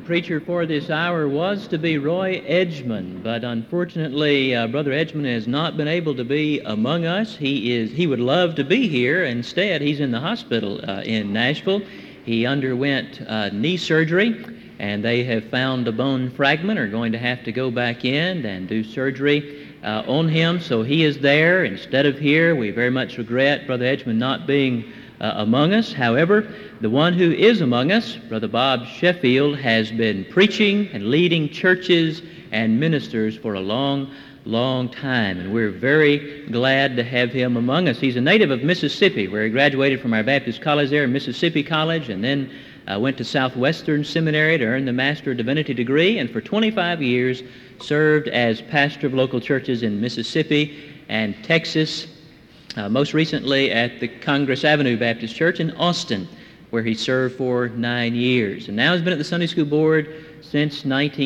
preacher for this hour was to be Roy Edgman, but unfortunately, Brother Edgman has not been able to be among us. He would love to be here. Instead, he's in the hospital in Nashville. He underwent knee surgery, and they have found a bone fragment, are going to have to go back in and do surgery on him. So he is there instead of here. We very much regret Brother Edgman not being among us. However, the one who is among us, Brother Bob Sheffield, has been preaching and leading churches and ministers for a long time, and we're very glad to have him among us. He's a native of Mississippi, where he graduated from our Baptist college there in Mississippi College, and then went to Southwestern Seminary to earn the Master of Divinity degree, and for 25 years served as pastor of local churches in Mississippi and Texas, most recently at the Congress Avenue Baptist Church in Austin, where he served for 9 years. And now he's been at the Sunday School Board since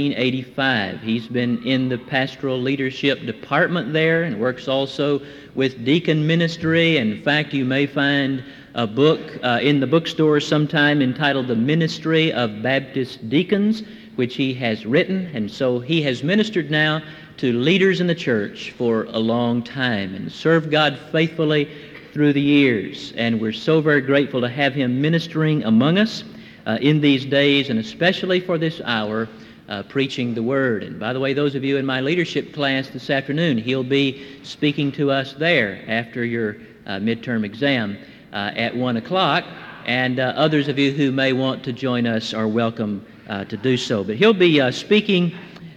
1985. He's been in the pastoral leadership department there and works also with deacon ministry. In fact, you may find a book in the bookstore sometime entitled The Ministry of Baptist Deacons, which he has written. And so he has ministered now to leaders in the church for a long time and served God faithfully through the years. And we're so very grateful to have him ministering among us in these days, and especially for this hour, preaching the Word. And by the way, those of you in my leadership class this afternoon, he'll be speaking to us there after your midterm exam at 1 o'clock. And others of you who may want to join us are welcome to do so. But he'll be speaking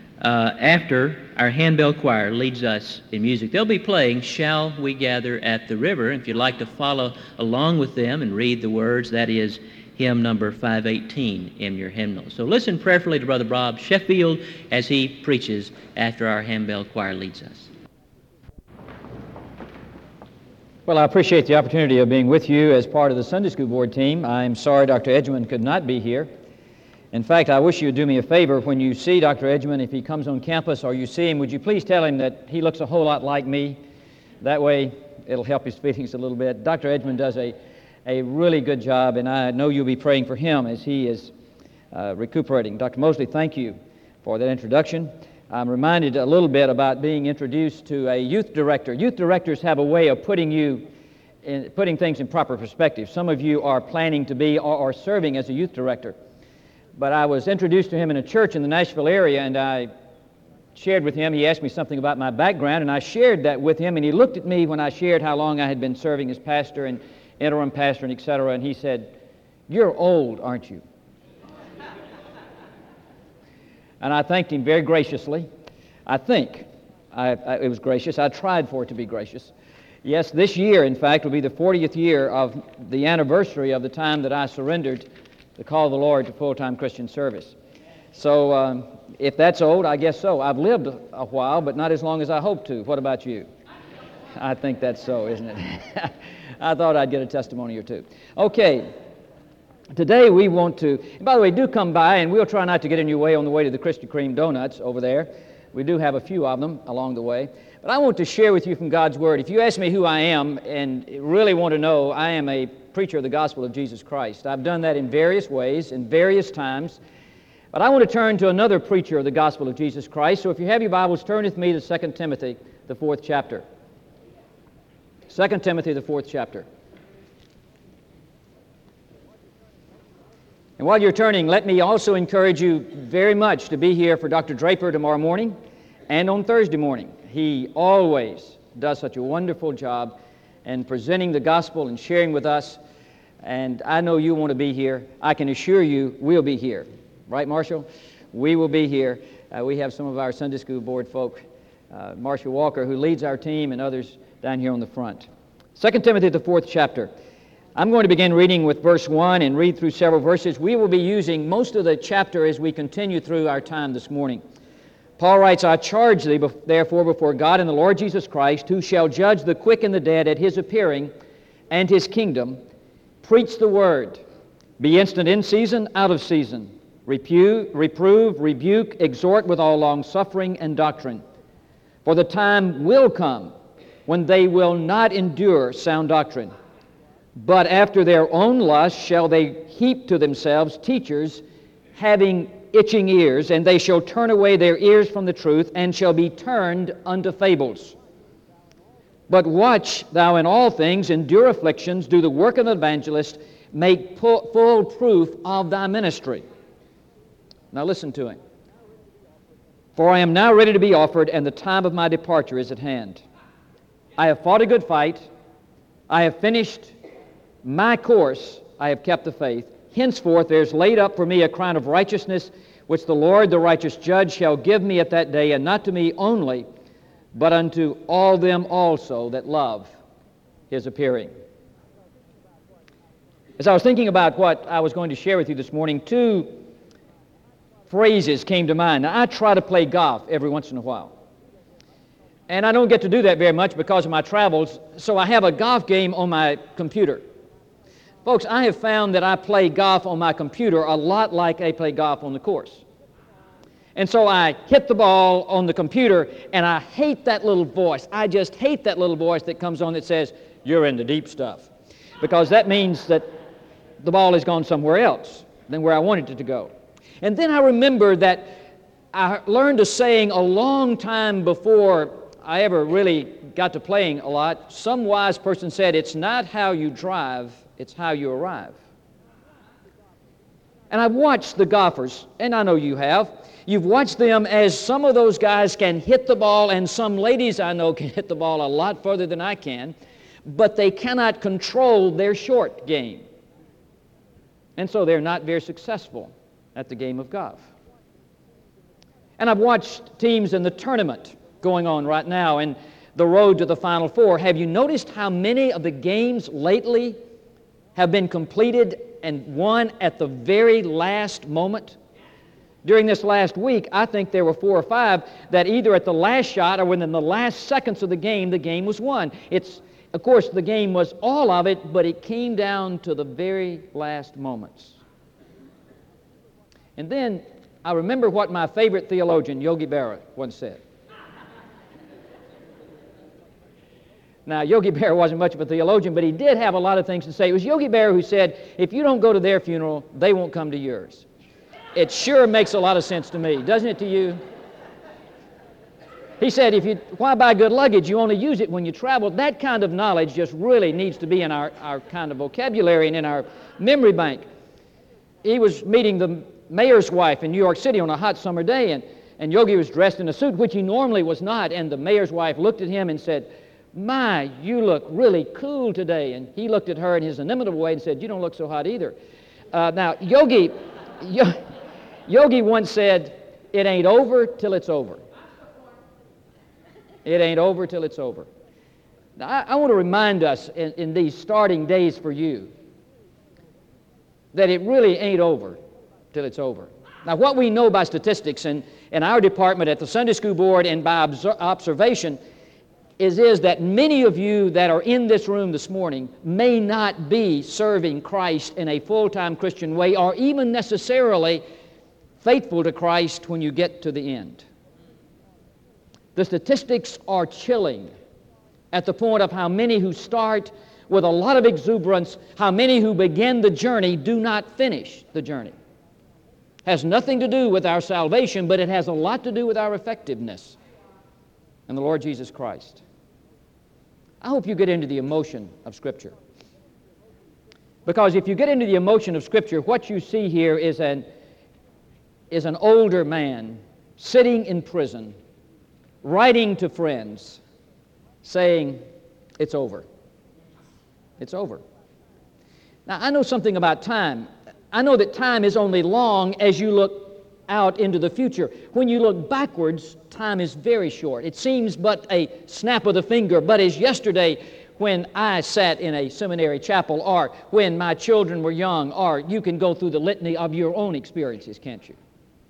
after our handbell choir leads us in music. They'll be playing Shall We Gather at the River. If you'd like to follow along with them and read the words, that is hymn number 518 in your hymnal. So listen prayerfully to Brother Bob Sheffield as he preaches after our handbell choir leads us. Well, I appreciate the opportunity of being with you as part of the Sunday School Board team. I'm sorry Dr. Edgman could not be here. In fact, I wish you would do me a favor. When you see Dr. Edgman, if he comes on campus or you see him, would you please tell him that he looks a whole lot like me? That way, it'll help his feelings a little bit. Dr. Edgman does a really good job, and I know you'll be praying for him as he is recuperating. Dr. Mosley, thank you for that introduction. I'm reminded a little bit about being introduced to a youth director. Youth directors have a way of putting things in proper perspective. Some of you are planning to be or serving as a youth director. But I was introduced to him in a church in the Nashville area, and I shared with him. He asked me something about my background, and I shared that with him, and he looked at me when I shared how long I had been serving as pastor and interim pastor and et cetera, and he said, "You're old, aren't you?" And I thanked him very graciously. I think it was gracious. I tried for it to be gracious. Yes, this year, in fact, will be the 40th year of the anniversary of the time that I surrendered the call of the Lord to full-time Christian service. So if that's old, I guess so. I've lived a while, but not as long as I hoped to. What about you? I think that's so, isn't it? I thought I'd get a testimony or two. Okay, today we want to, and by the way, do come by, and we'll try not to get in your way on the way to the Krispy Kreme donuts over there. We do have a few of them along the way. But I want to share with you from God's Word. If you ask me who I am and really want to know, I am a preacher of the gospel of Jesus Christ. I've done that in various ways, in various times. But I want to turn to another preacher of the gospel of Jesus Christ. So if you have your Bibles, turn with me to 2 Timothy, the 4th chapter. 2 Timothy, the 4th chapter. And while you're turning, let me also encourage you very much to be here for Dr. Draper tomorrow morning and on Thursday morning. He always does such a wonderful job in presenting the gospel and sharing with us. And I know you want to be here. I can assure you we'll be here. Right, Marshall? We will be here. We have some of our Sunday School Board folk, Marshall Walker, who leads our team, and others down here on the front. 2 Timothy, the 4th chapter. I'm going to begin reading with verse 1 and read through several verses. We will be using most of the chapter as we continue through our time this morning. Paul writes, I charge thee, therefore, before God and the Lord Jesus Christ, who shall judge the quick and the dead at his appearing and his kingdom, preach the word. Be instant in season, out of season. Reprove, rebuke, exhort with all longsuffering and doctrine. For the time will come when they will not endure sound doctrine, but after their own lust shall they heap to themselves teachers having itching ears, and they shall turn away their ears from the truth, and shall be turned unto fables. But watch thou in all things, endure afflictions, do the work of an evangelist, make full proof of thy ministry. Now listen to him. For I am now ready to be offered, and the time of my departure is at hand. I have fought a good fight. I have finished my course. I have kept the faith. Henceforth there is laid up for me a crown of righteousness, which the Lord, the righteous judge, shall give me at that day, and not to me only, but unto all them also that love his appearing. As I was thinking about what I was going to share with you this morning, two phrases came to mind. Now, I try to play golf every once in a while. And I don't get to do that very much because of my travels, so I have a golf game on my computer. Folks, I have found that I play golf on my computer a lot like I play golf on the course. And so I hit the ball on the computer, and I hate that little voice. I just hate that little voice that comes on that says, "You're in the deep stuff," because that means that the ball has gone somewhere else than where I wanted it to go. And then I remember that I learned a saying a long time before I ever really got to playing a lot. Some wise person said, "It's not how you drive, it's how you arrive." And I've watched the golfers, and I know you have. You've watched them as some of those guys can hit the ball, and some ladies I know can hit the ball a lot further than I can, but they cannot control their short game. And so they're not very successful at the game of golf. And I've watched teams in the tournament going on right now and the road to the Final Four. Have you noticed how many of the games lately have been completed and won at the very last moment? During this last week, I think there were 4 or 5 that either at the last shot or within the last seconds of the game was won. Of course, the game was all of it, but it came down to the very last moments. And then I remember what my favorite theologian, Yogi Berra, once said. Now, Yogi Berra wasn't much of a theologian, but he did have a lot of things to say. It was Yogi Berra who said, "If you don't go to their funeral, they won't come to yours." It sure makes a lot of sense to me, doesn't it to you? He said, why buy good luggage? You only use it when you travel. That kind of knowledge just really needs to be in our kind of vocabulary and in our memory bank. He was meeting the mayor's wife in New York City on a hot summer day, and Yogi was dressed in a suit, which he normally was not, and the mayor's wife looked at him and said, "My, you look really cool today." And he looked at her in his inimitable way and said, "You don't look so hot either." Now, Yogi once said, "It ain't over till it's over." It ain't over till it's over. Now, I want to remind us in these starting days for you that it really ain't over till it's over. Now, what we know by statistics in our department at the Sunday School Board and by observation is that many of you that are in this room this morning may not be serving Christ in a full-time Christian way or even necessarily faithful to Christ when you get to the end. The statistics are chilling at the point of how many who start with a lot of exuberance, how many who begin the journey do not finish the journey. Has nothing to do with our salvation, but it has a lot to do with our effectiveness in the Lord Jesus Christ. I hope you get into the emotion of Scripture. Because if you get into the emotion of Scripture, what you see here is an older man sitting in prison, writing to friends, saying, "It's over. It's over." Now, I know something about time. I know that time is only long as you look out into the future. When you look backwards, time is very short. It seems but a snap of the finger, but as yesterday when I sat in a seminary chapel, or when my children were young, or you can go through the litany of your own experiences, can't you?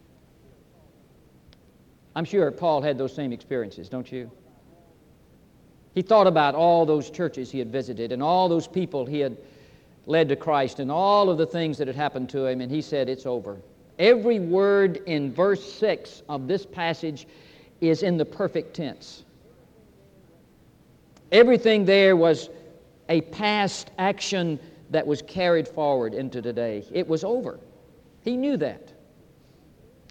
I'm sure Paul had those same experiences, don't you? He thought about all those churches he had visited and all those people he had led to Christ and all of the things that had happened to him, and he said, "It's over." Every word in verse 6 of this passage is in the perfect tense. Everything there was a past action that was carried forward into today. It was over. He knew that.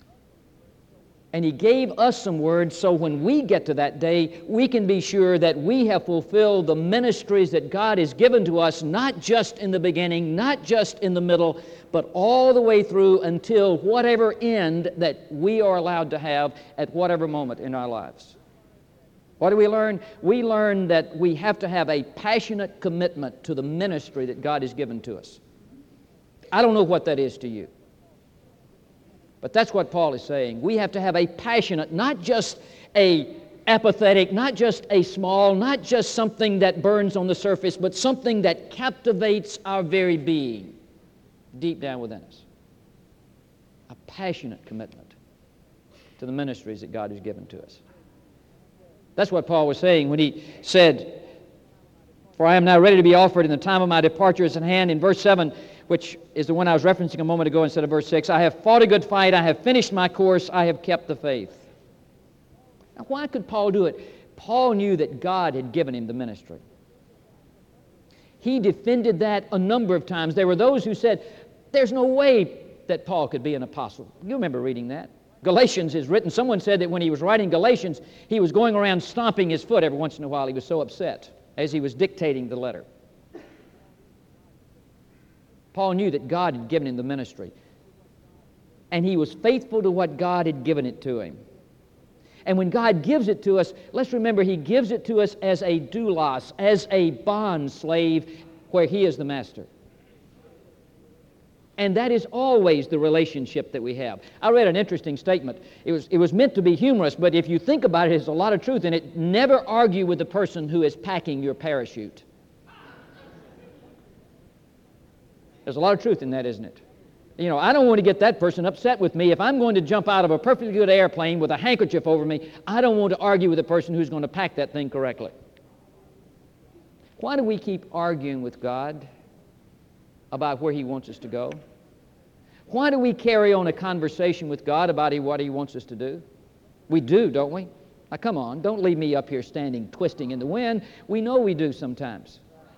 And He gave us some words so when we get to that day, we can be sure that we have fulfilled the ministries that God has given to us, not just in the beginning, not just in the middle, but all the way through until whatever end that we are allowed to have at whatever moment in our lives. What do we learn? We learn that we have to have a passionate commitment to the ministry that God has given to us. I don't know what that is to you. But that's what Paul is saying. We have to have a passionate, not just a apathetic, not just a small, not just something that burns on the surface, but something that captivates our very being deep down within us. A passionate commitment to the ministries that God has given to us. That's what Paul was saying when he said, "For I am now ready to be offered, and the time of my departure is at hand." In verse 7, which is the one I was referencing a moment ago instead of verse 6, "I have fought a good fight, I have finished my course, I have kept the faith." Now, why could Paul do it? Paul knew that God had given him the ministry. He defended that a number of times. There were those who said, there's no way that Paul could be an apostle. You remember reading that. Galatians is written. Someone said that when he was writing Galatians, he was going around stomping his foot every once in a while. He was so upset as he was dictating the letter. Paul knew that God had given him the ministry, and he was faithful to what God had given it to him. And when God gives it to us, let's remember He gives it to us as a doulos, as a bond slave, where He is the master. And that is always the relationship that we have. I read an interesting statement. It was meant to be humorous, but if you think about it, there's a lot of truth in it. Never argue with the person who is packing your parachute. There's a lot of truth in that, isn't it? You know, I don't want to get that person upset with me. If I'm going to jump out of a perfectly good airplane with a handkerchief over me, I don't want to argue with the person who's going to pack that thing correctly. Why do we keep arguing with God about where He wants us to go? Why do we carry on a conversation with God about what He wants us to do? We do, don't we? Now, come on, don't leave me up here standing, twisting in the wind. We know we do sometimes.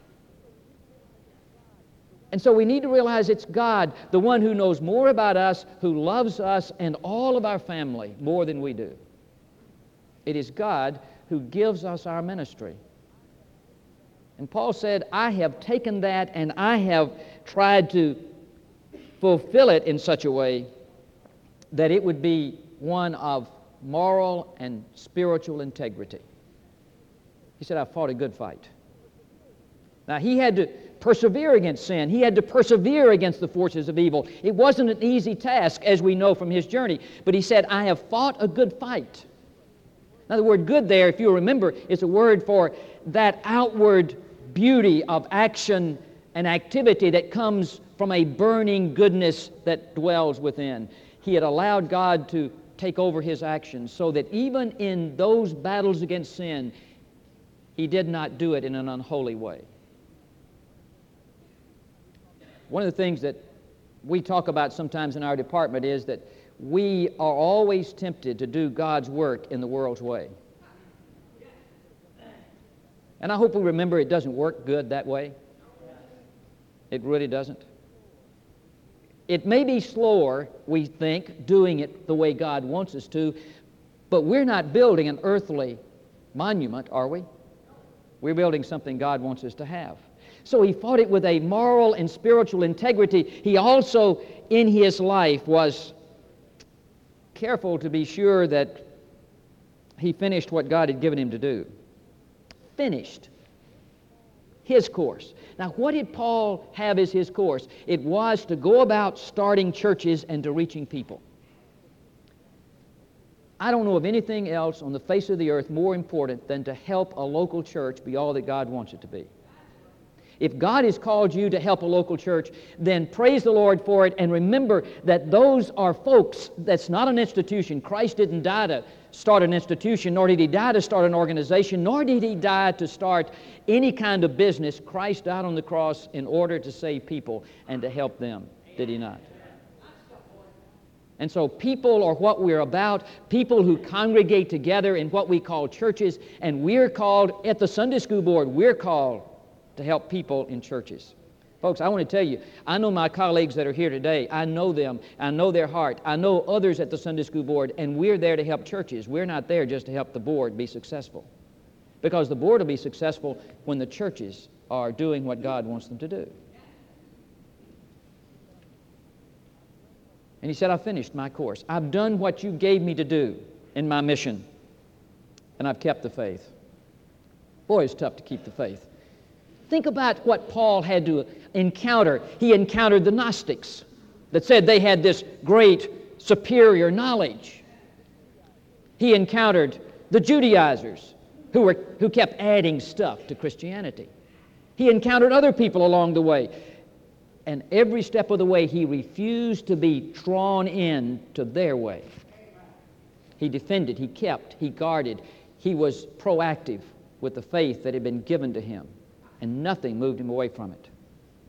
And so we need to realize it's God, the one who knows more about us, who loves us and all of our family more than we do. It is God who gives us our ministry. And Paul said, I have taken that and I have tried to fulfill it in such a way that it would be one of moral and spiritual integrity. He said, I've fought a good fight. Now, he had to persevere against sin. He had to persevere against the forces of evil. It wasn't an easy task, as we know from his journey. But he said, I have fought a good fight. Now, the word good there, if you remember, is a word for that outward beauty of action and activity that comes from a burning goodness that dwells within. He had allowed God to take over his actions so that even in those battles against sin, he did not do it in an unholy way. One of the things that we talk about sometimes in our department is that we are always tempted to do God's work in the world's way. And I hope we remember it doesn't work good that way. It really doesn't. It may be slower, we think, doing it the way God wants us to, but we're not building an earthly monument, are we? We're building something God wants us to have. So he fought it with a moral and spiritual integrity. He also, in his life, was careful to be sure that he finished what God had given him to do. Finished his course. Now, what did Paul have as his course? It was to go about starting churches and to reaching people. I don't know of anything else on the face of the earth more important than to help a local church be all that God wants it to be. If God has called you to help a local church, then praise the Lord for it, and remember that those are folks. That's not an institution. Christ didn't die to start an institution, nor did He die to start an organization, nor did He die to start any kind of business. Christ died on the cross in order to save people and to help them, did He not? And so people are what we're about, people who congregate together in what we call churches, and we're called, at the Sunday School Board, we're called to help people in churches. Folks, I want to tell you, I know my colleagues that are here today. I know them. I know their heart. I know others at the Sunday School Board, and we're there to help churches. We're not there just to help the board be successful. Because the board will be successful when the churches are doing what God wants them to do. And he said, I've finished my course. I've done what you gave me to do in my mission, and I've kept the faith. Boy, it's tough to keep the faith. Think about what Paul had to encounter. He encountered the Gnostics that said they had this great superior knowledge. He encountered the Judaizers who kept adding stuff to Christianity. He encountered other people along the way. And every step of the way, he refused to be drawn in to their way. He defended, he kept, he guarded. He was proactive with the faith that had been given to him. And nothing moved him away from it.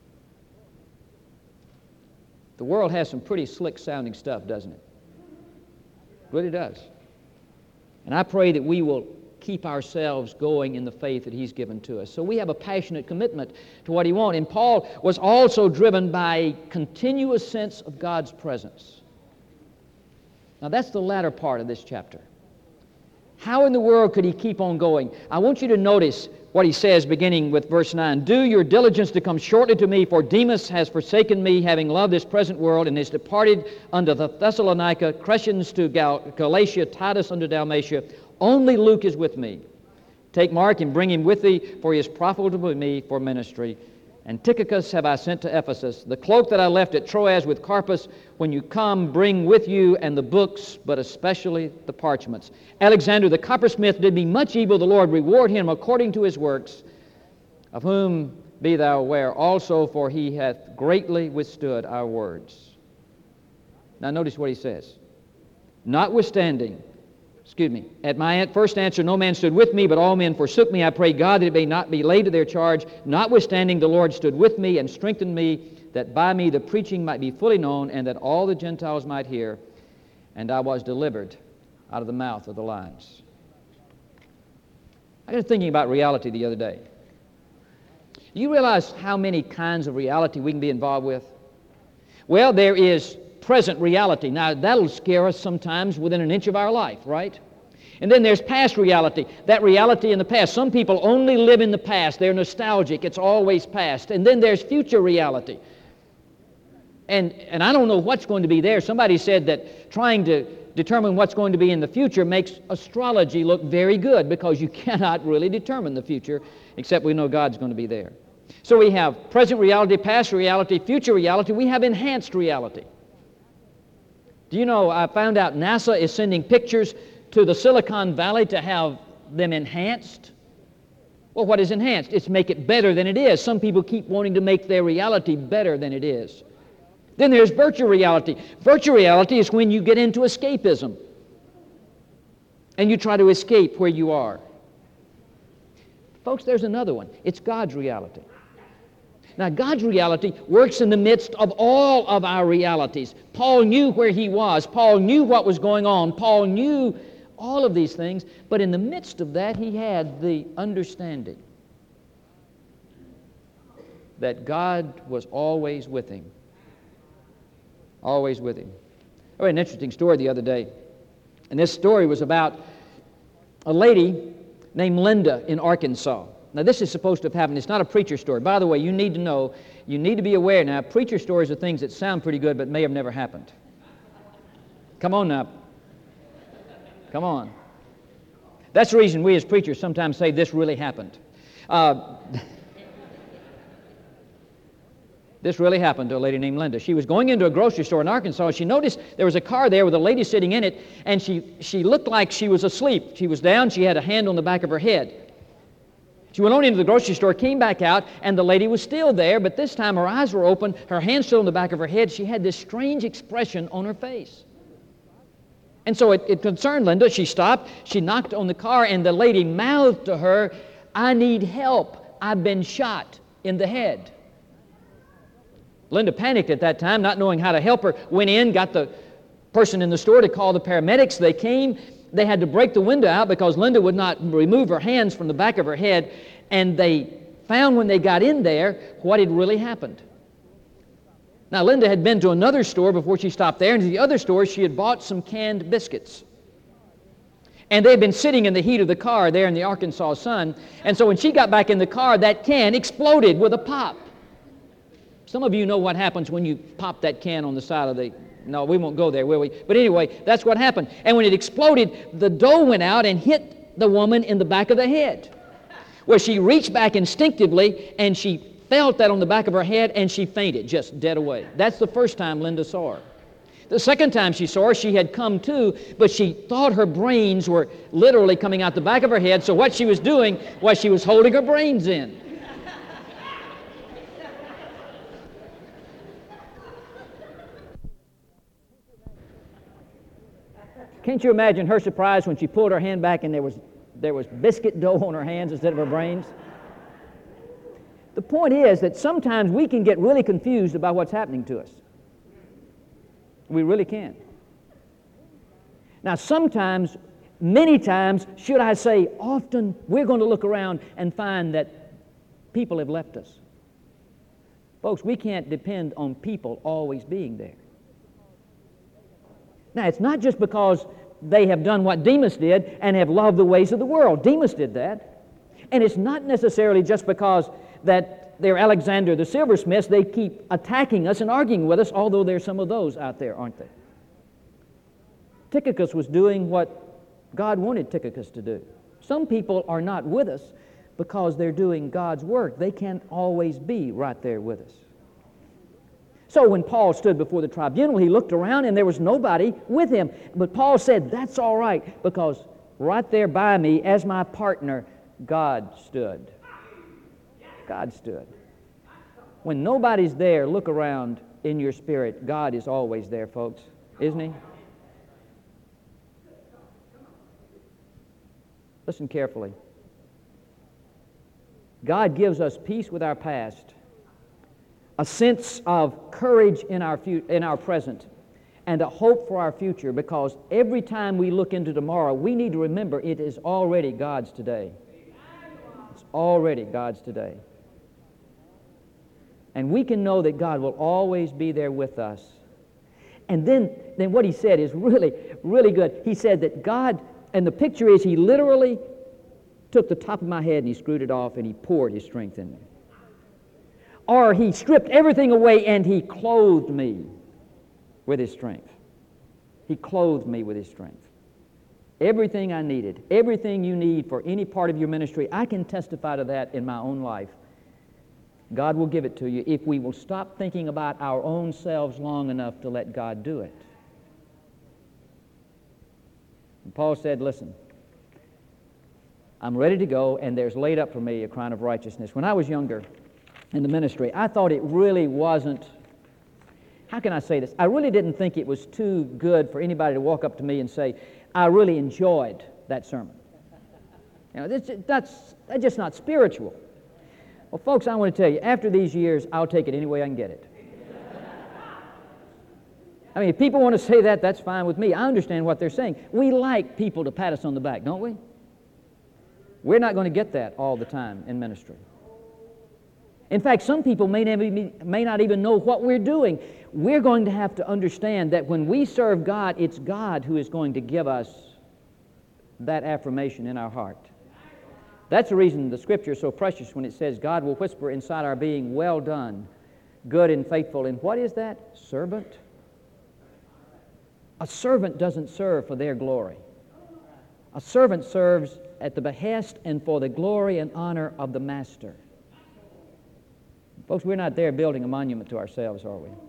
The world has some pretty slick-sounding stuff, doesn't it? It really does. And I pray that we will keep ourselves going in the faith that he's given to us. So we have a passionate commitment to what he wants. And Paul was also driven by a continuous sense of God's presence. Now that's the latter part of this chapter. How in the world could he keep on going? I want you to notice what he says beginning with verse 9. Do your diligence to come shortly to me, for Demas has forsaken me, having loved this present world, and is departed unto the Thessalonica, Crescens to Galatia, Titus unto Dalmatia. Only Luke is with me. Take Mark and bring him with thee, for he is profitable to me for ministry. And Tychicus have I sent to Ephesus. The cloak that I left at Troas with Carpus, when you come, bring with you, and the books, but especially the parchments. Alexander the coppersmith did me much evil. The Lord reward him according to his works, of whom be thou aware also, for he hath greatly withstood our words. Now notice what he says. At my first answer no man stood with me, but all men forsook me. I pray God that it may not be laid to their charge. Notwithstanding, the Lord stood with me and strengthened me, that by me the preaching might be fully known, and that all the Gentiles might hear. And I was delivered out of the mouth of the lions. I was thinking about reality the other day. Do you realize how many kinds of reality we can be involved with? Well, there is present reality. Now, that'll scare us sometimes within an inch of our life, right? And then there's past reality, that reality in the past. Some people only live in the past. They're nostalgic. It's always past. And then there's future reality. And I don't know what's going to be there. Somebody said that trying to determine what's going to be in the future makes astrology look very good, because you cannot really determine the future, except we know God's going to be there. So we have present reality, past reality, future reality. We have enhanced reality. Do you know, I found out NASA is sending pictures to the Silicon Valley to have them enhanced. Well, what is enhanced? It's make it better than it is. Some people keep wanting to make their reality better than it is. Then there's virtual reality. Virtual reality is when you get into escapism and you try to escape where you are. Folks, there's another one. It's God's reality. Now, God's reality works in the midst of all of our realities. Paul knew where he was. Paul knew what was going on. Paul knew all of these things. But in the midst of that, he had the understanding that God was always with him. Always with him. I read an interesting story the other day. And this story was about a lady named Linda in Arkansas. Now, this is supposed to have happened. It's not a preacher story. By the way, you need to know, you need to be aware now, preacher stories are things that sound pretty good but may have never happened. Come on now. Come on. That's the reason we as preachers sometimes say this really happened. This really happened to a lady named Linda. She was going into a grocery store in Arkansas, and she noticed there was a car there with a lady sitting in it, and she looked like she was asleep. She was down. She had a hand on the back of her head. She went on into the grocery store, came back out, and the lady was still there, but this time her eyes were open, her hand still on the back of her head. She had this strange expression on her face. And so it concerned Linda. She stopped, she knocked on the car, and the lady mouthed to her, "I need help. I've been shot in the head." Linda panicked at that time, not knowing how to help her, went in, got the person in the store to call the paramedics. They came. They had to break the window out because Linda would not remove her hands from the back of her head, and they found when they got in there what had really happened. Now, Linda had been to another store before she stopped there, and to the other store she had bought some canned biscuits. And they had been sitting in the heat of the car there in the Arkansas sun, and so when she got back in the car, that can exploded with a pop. Some of you know what happens when you pop that can on the side of the... No, we won't go there, will we? But anyway, that's what happened. And when it exploded, the dough went out and hit the woman in the back of the head, where she reached back instinctively, and she felt that on the back of her head, and she fainted, just dead away. That's the first time Linda saw her. The second time she saw her, she had come to, but she thought her brains were literally coming out the back of her head, so what she was doing was she was holding her brains in. Can't you imagine her surprise when she pulled her hand back and there was biscuit dough on her hands instead of her brains? The point is that sometimes we can get really confused about what's happening to us. We really can. Now sometimes, many times, should I say often, we're going to look around and find that people have left us. Folks, we can't depend on people always being there. Now, it's not just because they have done what Demas did and have loved the ways of the world. Demas did that. And it's not necessarily just because that they're Alexander the silversmiths. They keep attacking us and arguing with us, although there's some of those out there, aren't there? Tychicus was doing what God wanted Tychicus to do. Some people are not with us because they're doing God's work. They can't always be right there with us. So when Paul stood before the tribunal, he looked around and there was nobody with him. But Paul said, that's all right, because right there by me, as my partner, God stood. God stood. When nobody's there, look around in your spirit. God is always there, folks, isn't He? Listen carefully. God gives us peace with our past, a sense of courage in our present, and a hope for our future, because every time we look into tomorrow, we need to remember it is already God's today. It's already God's today. And we can know that God will always be there with us. And then what he said is really, really good. He said that God, and the picture is He literally took the top of my head and He screwed it off and He poured His strength in me. Or He stripped everything away and He clothed me with His strength. He clothed me with His strength. Everything I needed, everything you need for any part of your ministry, I can testify to that in my own life. God will give it to you if we will stop thinking about our own selves long enough to let God do it. And Paul said, listen, I'm ready to go, and there's laid up for me a crown of righteousness. When I was younger in the ministry, I thought it really wasn't, how can I say this? I really didn't think it was too good for anybody to walk up to me and say, I really enjoyed that sermon. You know, that's just not spiritual. Well, folks, I want to tell you, after these years, I'll take it any way I can get it. I mean, if people want to say that, that's fine with me. I understand what they're saying. We like people to pat us on the back, don't we? We're not going to get that all the time in ministry. In fact, some people may not even know what we're doing. We're going to have to understand that when we serve God, it's God who is going to give us that affirmation in our heart. That's the reason the Scripture is so precious when it says God will whisper inside our being, well done, good and faithful. And what is that? Servant. A servant doesn't serve for their glory. A servant serves at the behest and for the glory and honor of the master. Folks, we're not there building a monument to ourselves, are we?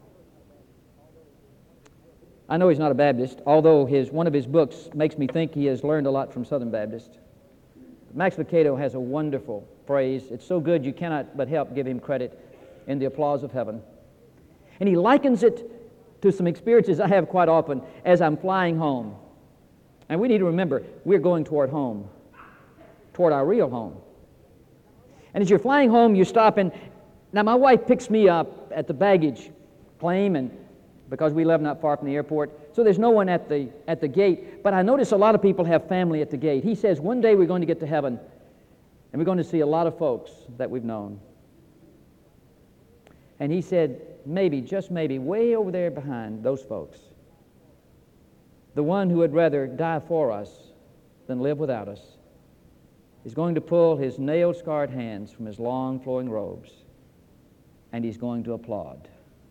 I know he's not a Baptist, although one of his books makes me think he has learned a lot from Southern Baptists. Max Lucado has a wonderful phrase. It's so good you cannot but help give him credit in the applause of heaven. And he likens it to some experiences I have quite often as I'm flying home. And we need to remember, we're going toward home, toward our real home. And as you're flying home, you're stopping. Now, my wife picks me up at the baggage claim, and because we live not far from the airport, so there's no one at the gate. But I notice a lot of people have family at the gate. He says, one day we're going to get to heaven, and we're going to see a lot of folks that we've known. And he said, maybe, just maybe, way over there behind those folks, the one who would rather die for us than live without us, is going to pull his nail-scarred hands from his long flowing robes, and he's going to applaud.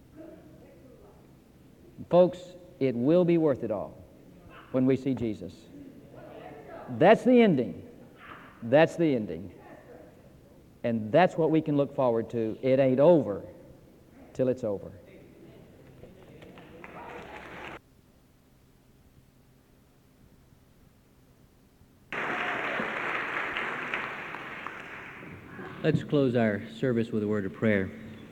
Folks, it will be worth it all when we see Jesus. That's the ending. That's the ending. And that's what we can look forward to. It ain't over till it's over. Let's close our service with a word of prayer.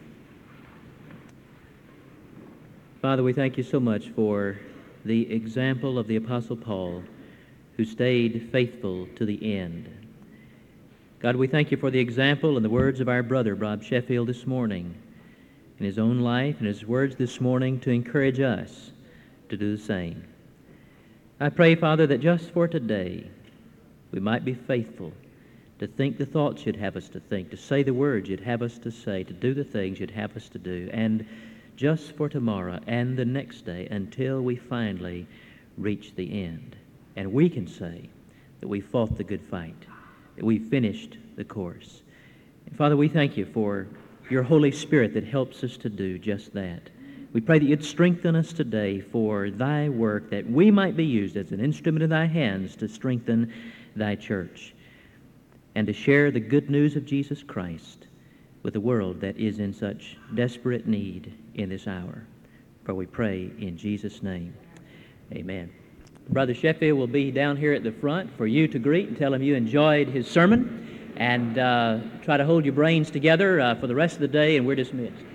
Father, we thank you so much for the example of the Apostle Paul, who stayed faithful to the end. God, we thank you for the example and the words of our brother, Bob Sheffield, this morning, in his own life and his words this morning to encourage us to do the same. I pray, Father, that just for today we might be faithful to think the thoughts you'd have us to think, to say the words you'd have us to say, to do the things you'd have us to do, and just for tomorrow and the next day until we finally reach the end. And we can say that we fought the good fight, that we finished the course. And Father, we thank you for your Holy Spirit that helps us to do just that. We pray that you'd strengthen us today for thy work, that we might be used as an instrument in thy hands to strengthen thy church and to share the good news of Jesus Christ with a world that is in such desperate need in this hour. For we pray in Jesus' name. Amen. Brother Sheffield will be down here at the front for you to greet and tell him you enjoyed his sermon, and try to hold your brains together for the rest of the day, and we're dismissed.